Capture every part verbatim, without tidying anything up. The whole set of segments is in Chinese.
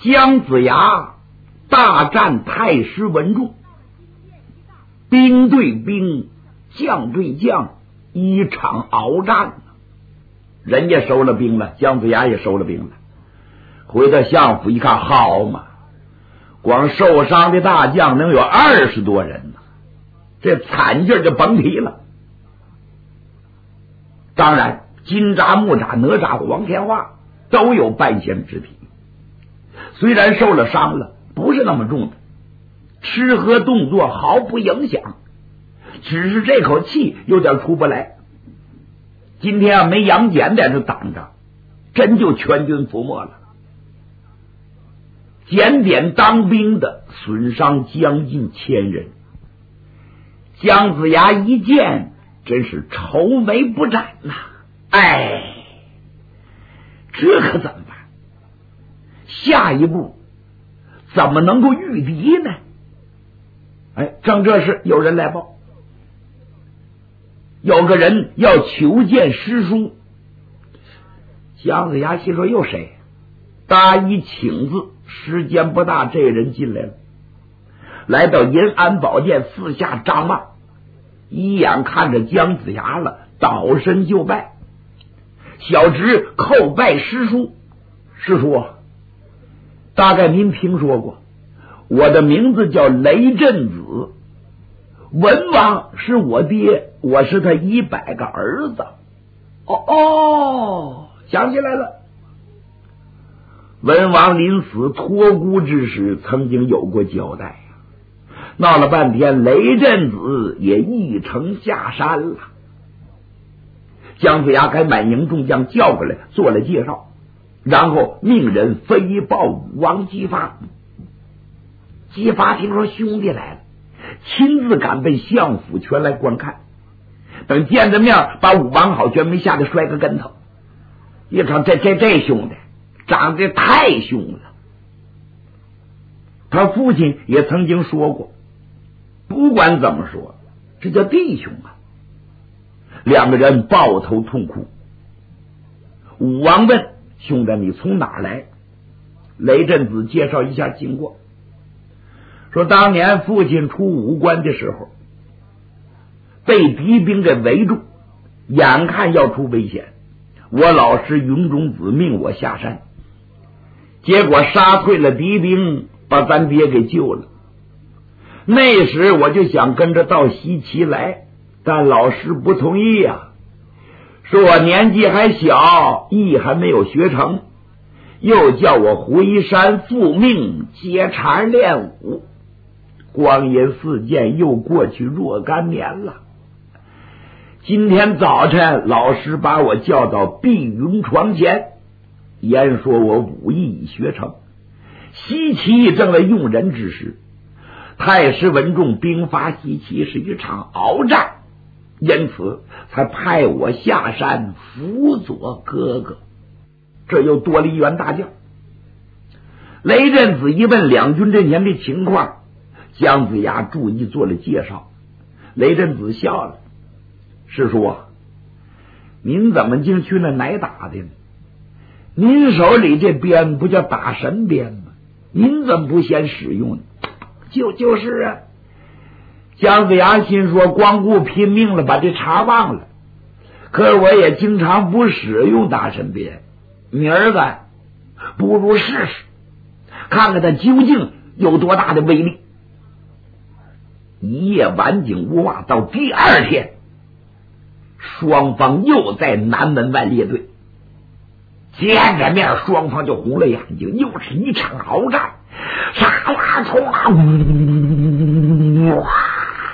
姜子牙大战太师文仲，兵对兵，将对将，一场鏖战。人家收了兵了，姜子牙也收了兵了。回到相府一看，好嘛，光受伤的大将能有二十多人呢，这惨劲就甭提了。当然金吒、木吒、哪吒、黄天化都有半仙之体，虽然受了伤了，不是那么重的，吃喝动作毫不影响，只是这口气有点出不来。今天啊，没杨戬在这挡着，真就全军覆没了。检点当兵的损伤将近千人，姜子牙一见，真是愁眉不展呐、啊！哎，这可怎么办？下一步怎么能够御敌呢？哎，正这时有人来报，有个人要求见师叔。姜子牙心说又谁？答一请字，时间不大，这人进来了，来到银安宝殿，四下张望，一眼看着姜子牙了，倒身就拜。小侄叩拜师叔。师叔，大概您听说过，我的名字叫雷震子，文王是我爹，我是他一百个儿子。哦哦，想起来了，文王临死托孤之时曾经有过交代呀。闹了半天，雷震子也一城下山了。姜子牙给满营众将叫过来做了介绍，然后命人飞报武王姬发。姬发听说兄弟来了，亲自赶奔相府全来观看。等见着面，把武王好全没吓得摔个跟头。一看这这这兄弟长得太凶了。他父亲也曾经说过，不管怎么说，这叫弟兄啊。两个人抱头痛哭。武王问兄弟你从哪来？雷震子介绍一下经过，说当年父亲出武关的时候被敌兵给围住，眼看要出危险，我老师云中子命我下山，结果杀退了敌兵，把咱爹给救了。那时我就想跟着到西岐来，但老师不同意呀、啊，说我年纪还小，艺还没有学成，又叫我回山复命接茬练武。光阴似箭，又过去若干年了。今天早晨老师把我叫到碧云床前，言说我武艺已学成，西岐正在用人之时，太师文仲兵发西岐是一场鏖战，因此才派我下山辅佐哥哥，这又多了一员大将。雷震子一问两军阵前的情况，姜子牙注意做了介绍。雷震子笑了，师叔啊，您怎么竟去那挨打的呢？您手里这鞭不叫打神鞭吗？您怎么不先使用呢？就就是啊。姜子牙心说，光顾拼命了，把这茬忘了。可是我也经常不使用打神鞭，明儿个不如试试，看看它究竟有多大的威力。一夜晚景无话，到第二天，双方又在南门外列队，见着面双方就红了眼睛，又是一场鏖战，杀呀冲啊，哇！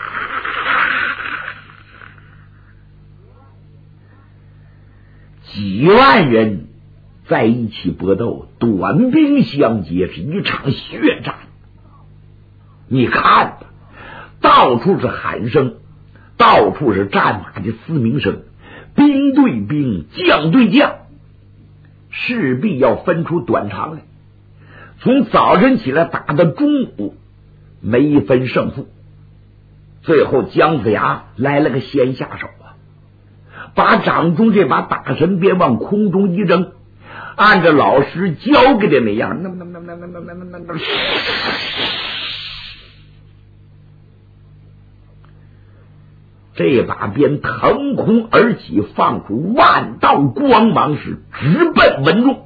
几万人在一起搏斗，短兵相接，是一场血战。你看吧，到处是喊声，到处是战马的嘶鸣声，兵对兵，将对将，势必要分出短长来。从早晨起来打到中午，没分胜负。最后姜子牙来了个先下手啊，把掌中这把打神鞭往空中一扔， 按照老师教给的那样，那么那么那么那么那么那么那么，这把鞭腾空而起，放出万道光芒，是直奔文仲。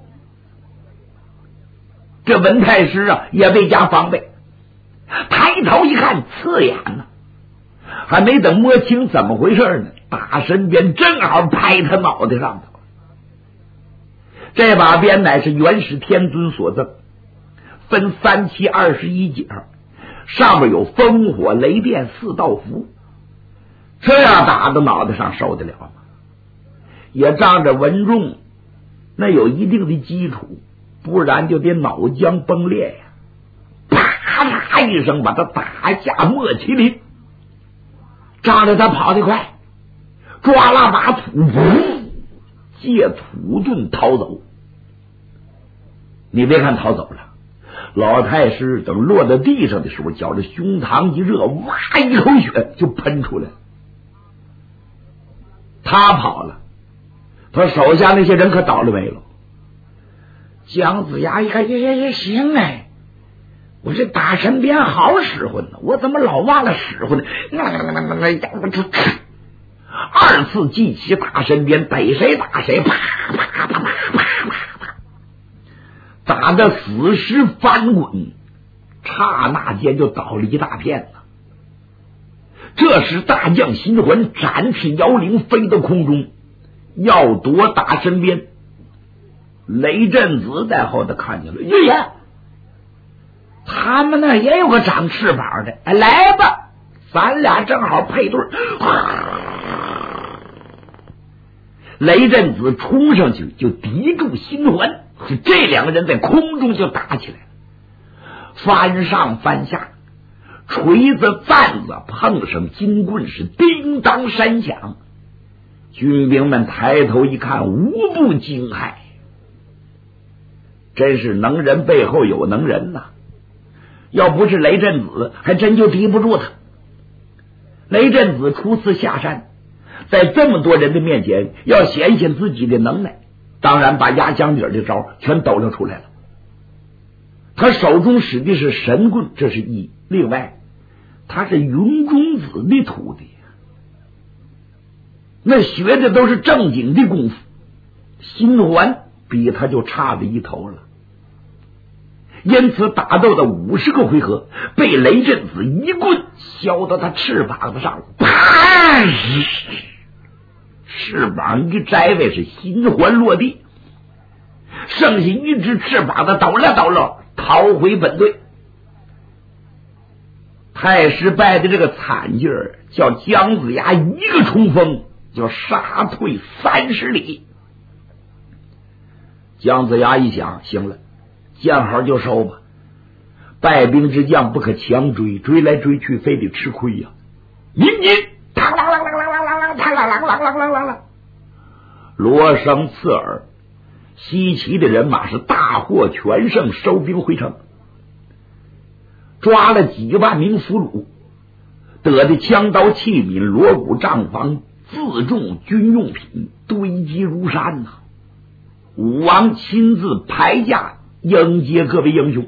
这文太师啊，也未加防备，抬头一看，刺眼呢、啊，还没等摸清怎么回事呢，大身鞭正好拍他脑袋上头。这把鞭乃是元始天尊所赠，分三七二十一节，上面有烽火雷电四道符，这样打到脑袋上受得了吗？也仗着文仲那有一定的基础，不然就得脑浆崩裂呀！啪啦一声，把他打下莫麒麟，仗着他跑得快，抓了把土，借土遁逃走。你别看逃走了，老太师等落在地上的时候，觉着胸膛一热，哇，一口血就喷出来了。他跑了，他手下那些人可倒了霉了。姜子牙一看，也也也行哎，我这打神鞭好使唤呢，我怎么老忘了使唤呢？二次记起打神鞭，逮谁打谁，啪啪啪啪啪啪啪，打得死尸翻滚，刹那间就倒了一大片了。这时大将心魂展起摇铃，飞到空中，要夺打神鞭。雷震子在后头看见了，哎呀，他们那也有个长翅膀的，哎，来吧，咱俩正好配对。雷震子冲上去就抵住心环，这两个人在空中就打起来了，翻上翻下，锤子担子碰上金棍，是叮当山响。军兵们抬头一看，无不惊骇，真是能人背后有能人呐！要不是雷震子，还真就敌不住他。雷震子初次下山，在这么多人的面前要显显自己的能耐，当然把压箱底的招全抖了出来了。他手中使的是神棍，这是一；另外他是云中子的徒弟，那学的都是正经的功夫，心环比他就差了一头了。因此打斗的五十个回合，被雷震子一棍削到他翅膀子上了，啪！翅膀一摘位，是心环落地，剩下一只翅膀子抖了抖了，逃回本队。太师败的这个惨劲儿，叫姜子牙一个冲锋就杀退三十里。姜子牙一想，行了，见好就收吧，败兵之将不可强追，追来追去非得吃亏呀、啊。民警嘡啷啷啷啷啷啷啷啷啷啷啷啷啷，锣声刺耳，西岐的人马是大获全胜，收兵回城，抓了几万名俘虏，得的枪刀器皿、锣鼓帐房、自重军用品堆积如山呐、啊。武王亲自排驾迎接各位英雄。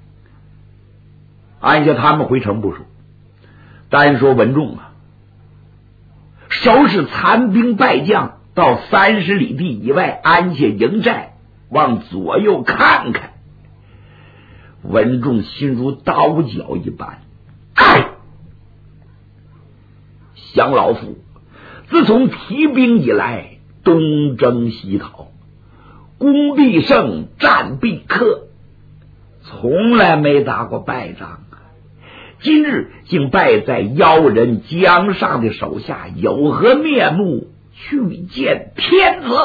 按下他们回城不说，单说文仲啊，收拾残兵败将，到三十里地以外安下营寨，往左右看看。文仲心如刀绞一般，哎，想老夫自从提兵以来，东征西讨，攻必胜，战必克，从来没打过败仗啊！今日竟败在妖人姜尚的手下，有何面目去见天子？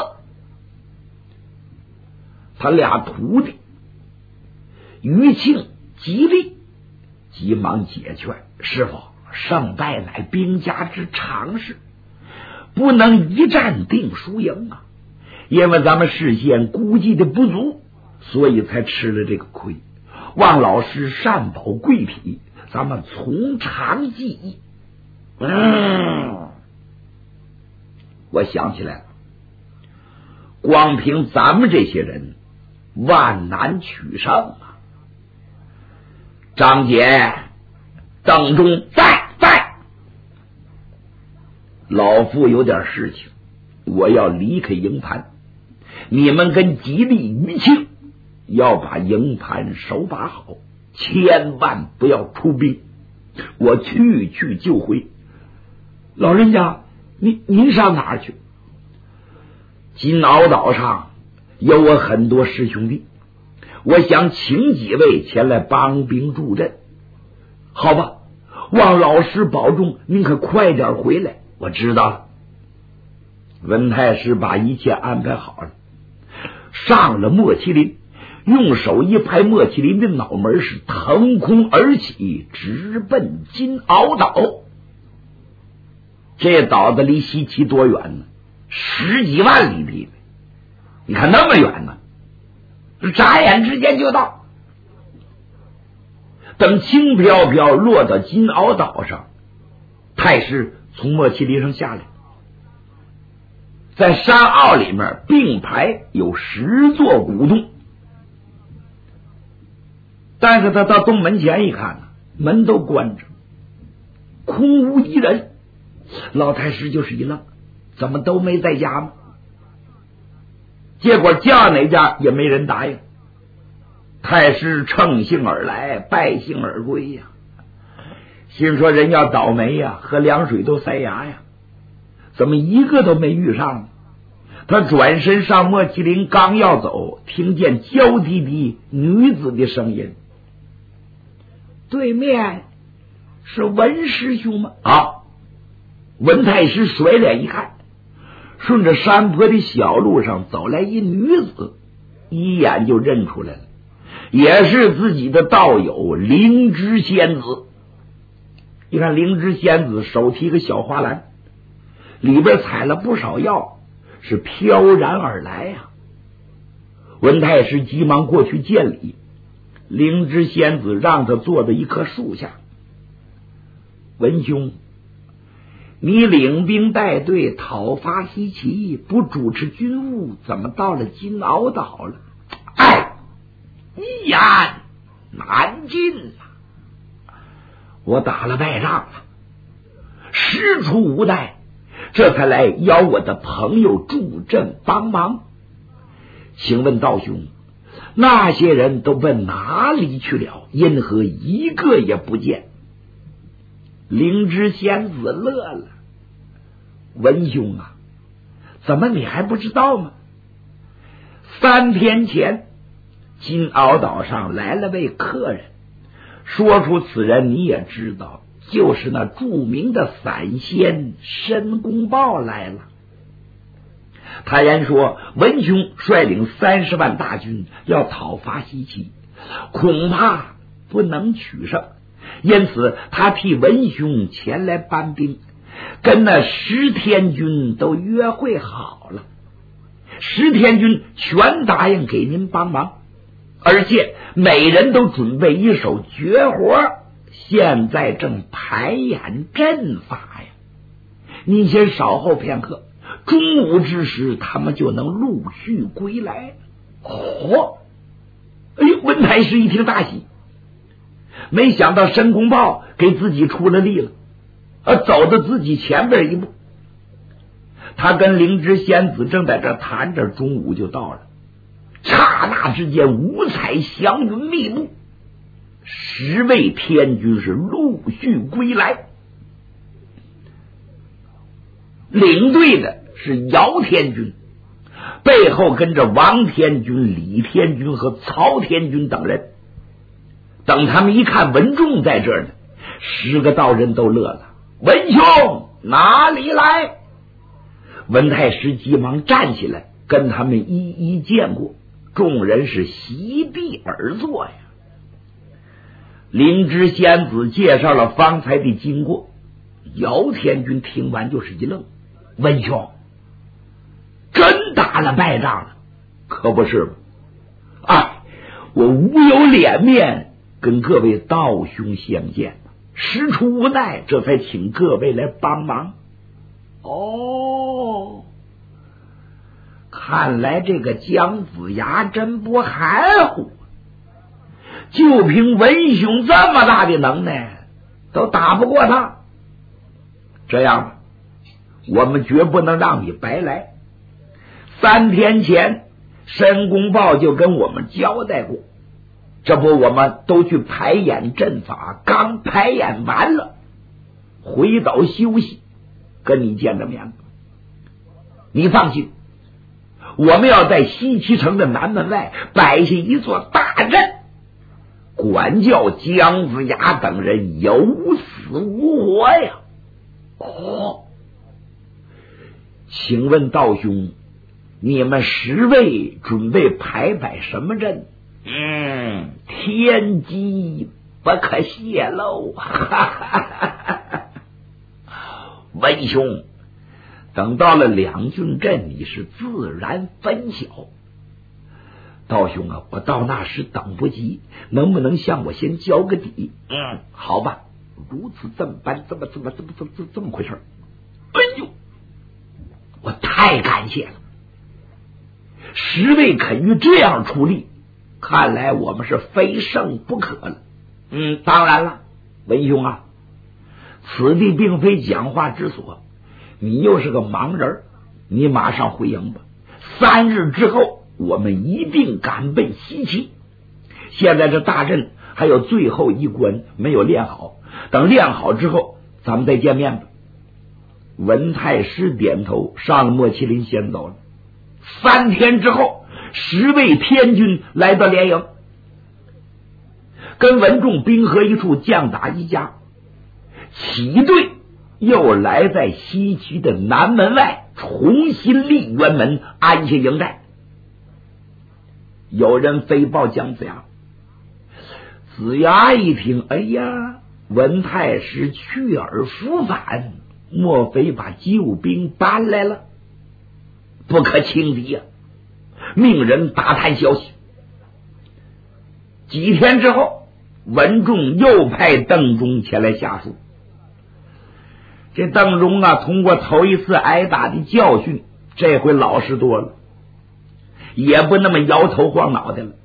他俩徒弟于庆、吉利急忙解劝：师傅，胜败乃兵家之常事，不能一战定输赢啊！因为咱们事先估计的不足，所以才吃了这个亏。望老师善保贵体，咱们从长计议。嗯，我想起来了，光凭咱们这些人万难取胜啊！张杰、邓忠在在，老夫有点事情，我要离开营盘，你们跟吉利、余庆要把营盘手把好，千万不要出兵，我去去就回。老人家，您您上哪儿去？金鳌岛上有我很多师兄弟，我想请几位前来帮兵助阵。好吧，望老师保重，您可快点回来。我知道了。文太师把一切安排好了，上了莫麒麟，用手一拍莫麒麟的脑门，是腾空而起，直奔金鳌岛。这岛子离西岐多远呢？十几万里地，你看那么远呢，眨眼之间就到。等轻飘飘落到金鳌岛上，太师从莫麒麟上下来，在山坳里面并排有十座古洞，但是他到洞门前一看，门都关着，空无一人。老太师就是一愣，怎么都没在家吗？结果叫哪家也没人答应。太师乘兴而来，败兴而归呀，心说人要倒霉呀，喝凉水都塞牙呀，怎么一个都没遇上呢？他转身上莫麒麟，刚要走，听见娇滴滴女子的声音：“对面是文师兄吗？”啊！文太师甩脸一看，顺着山坡的小路上走来一女子，一眼就认出来了，也是自己的道友灵芝仙子。你看灵芝仙子手提个小花篮，里边采了不少药，是飘然而来呀、啊。文太师急忙过去见礼，灵芝仙子让他坐在一棵树下。文兄，你领兵带队讨伐西岐，不主持军务，怎么到了金鳌岛了？哎，一言难尽啊！我打了败仗了，师出无奈，这才来邀我的朋友助阵帮忙。请问道兄，那些人都奔哪里去了？因何一个也不见？灵芝仙子乐了。文兄啊，怎么你还不知道吗？三天前金鳌岛上来了位客人，说出此人你也知道，就是那著名的散仙申公豹来了。他言说文兄率领三十万大军要讨伐西岐，恐怕不能取胜，因此他替文兄前来搬兵，跟那十天军都约会好了，十天军全答应给您帮忙，而且每人都准备一手绝活，现在正排演阵法呀。您先稍后片刻，中午之时他们就能陆续归来。哦，哎呦，文太师一听大喜，没想到申公豹给自己出了力了，而走到自己前边一步。他跟灵芝仙子正在这谈着，中午就到了。刹那之间，五彩祥云密布，十位天军是陆续归来。领队的是姚天军，背后跟着王天军、李天军和曹天军等人。等他们一看文仲在这儿呢，十个道人都乐了。文兄哪里来？文太师急忙站起来，跟他们一一见过。众人是席地而坐呀。灵芝仙子介绍了方才的经过，姚天军听完就是一愣：文兄真打了败仗了？可不是吗？哎，我无有脸面跟各位道兄相见，实出无奈，这才请各位来帮忙。哦， 看来这个姜子牙真不含糊，就凭文兄这么大的能耐，都打不过他。这样吧，我们绝不能让你白来。三天前申公豹就跟我们交代过，这不我们都去排演阵法，刚排演完了，回岛休息，跟你见着面。你放心，我们要在西岐城的南门外摆下一座大阵，管教姜子牙等人有死无活呀。哦，请问道兄，你们十位准备排摆什么阵？嗯，天机不可泄露。文兄，等到了两军阵，你是自然分晓。道兄啊，我到那时等不及，能不能向我先交个底？嗯，好吧，如此这么办，这么这么这么这么这么这么回事。哎呦，我太感谢了！十位肯于这样出力，看来我们是非胜不可了。嗯，当然了，文兄啊，此地并非讲话之所，你又是个盲人，你马上回营吧。三日之后，我们一定赶奔西岐。现在这大阵还有最后一关没有练好，等练好之后，咱们再见面吧。文太师点头，上了莫麒麟先走了。三天之后，十位天军来到连营，跟文仲兵合一处，将打一家。起队又来在西岐的南门外重新立辕门，安下营寨。有人飞报姜子牙，子牙一听，哎呀，文太师去而复返，莫非把救兵搬来了？不可轻敌呀、啊！命人打探消息。几天之后，文仲又派邓忠前来下书。这邓忠啊，通过头一次挨打的教训，这回老实多了，也不那么摇头晃脑的了。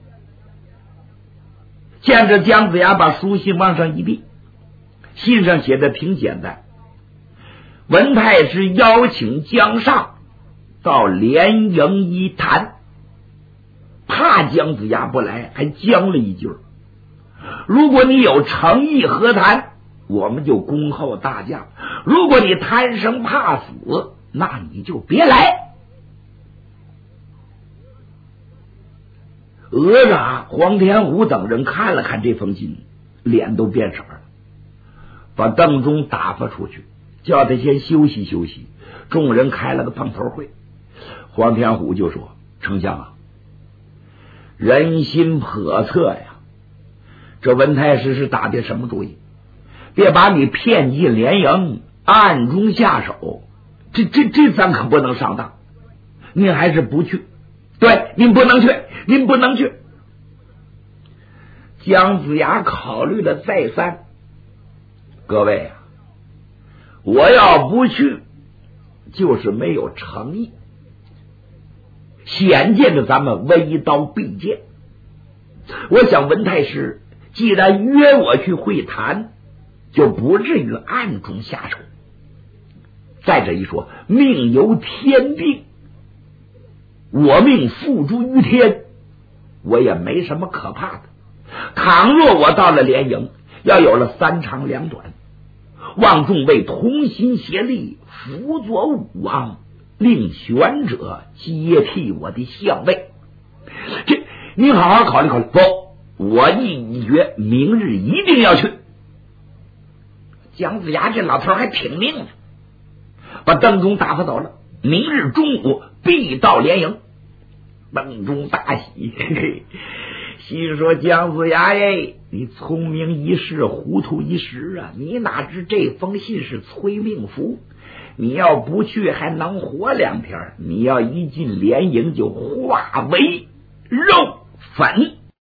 见着姜子牙，把书信往上一递，信上写的挺简单：文太师邀请姜尚到连营一谈，怕姜子牙不来，还将了一句：如果你有诚意和谈，我们就恭候大驾；如果你贪生怕死，那你就别来。哪吒、黄天武等人看了看这封信，脸都变色了，把邓忠打发出去，叫他先休息休息。众人开了个碰头会，黄天虎就说：丞相啊，人心叵测呀，这文太师是打的什么主意？别把你骗进连营，暗中下手，这这这咱可不能上当。您还是不去，对，您不能去，您不能去。姜子牙考虑了再三，各位啊，我要不去，就是没有诚意。显见着咱们微刀必剑，我想文太师既然约我去会谈，就不至于暗中下手。再者一说，命由天定，我命付诸于天，我也没什么可怕的。倘若我到了连营，要有了三长两短，望众位同心协力，辅佐武王，令玄者接替我的相位。这你好好考虑考虑。不，我意已决，明日一定要去。姜子牙这老头还挺命的，把邓忠打发走了。明日中午必到连营。邓忠大喜，嘿嘿，心说姜子牙耶，你聪明一世，糊涂一时啊！你哪知这封信是催命符？你要不去还能活两天，你要一进连营就化为肉粉。